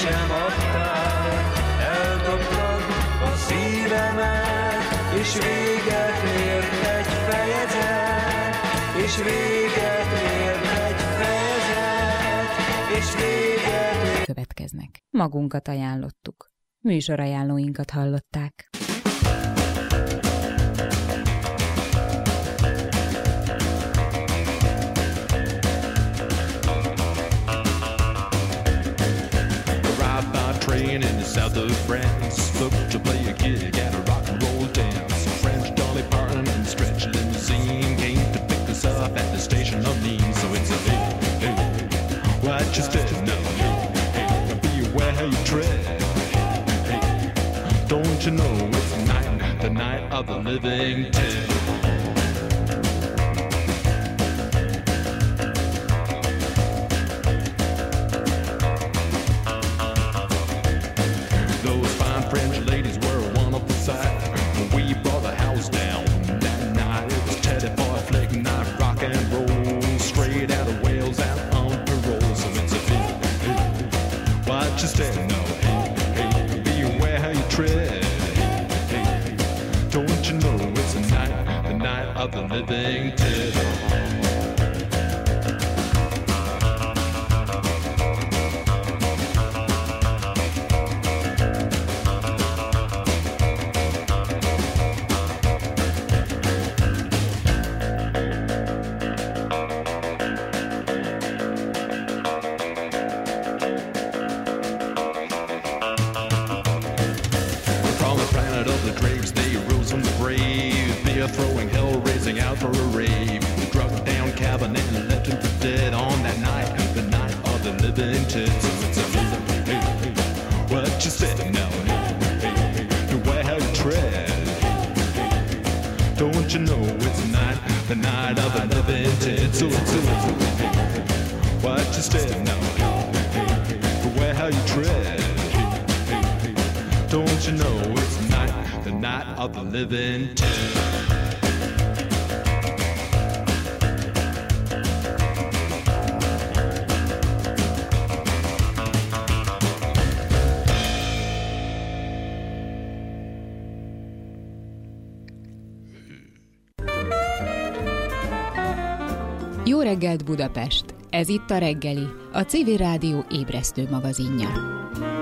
sem adtál, eldobtad a szívemet, és véget ért egy fejezet, és véget ért egy fejezet, és véget ért. Következnek. Magunkat ajánlottuk. Műsorajánlóinkat hallották. In the south of France, look to play a gig at a rock and roll dance. French Dolly Parton and Stretch Limousine came to pick us up at the station of Nîmes. So it's a hey, hey, watch your step now, hey, hey, beware how you tread. Hey, don't you know it's the night of the living dead. French ladies were one of the sight. We brought the house down that night. It was Teddy Boy Flick night, rock and roll, straight out of Wales, out on parole. So it's a hey, hey, watch your step now, hey, hey, beware how you tread. Hey, hey, don't you know it's the night of the living dead. Throwing hell, raising out for a rave. We struck down cabin and left him for dead on that night, the night of the living dead. So it's a hey, hey, hey, what you said now, hey, hey, hey, beware how you tread. Hey, hey, don't you know it's the night of the living dead. So it's a hey, hey, what you said now, hey, hey, beware how you tread. Hey, hey, hey, don't you know it's the night of the living dead. Jó reggelt Budapest! Ez itt a Reggeli, a Civil Rádió ébresztő magazinja.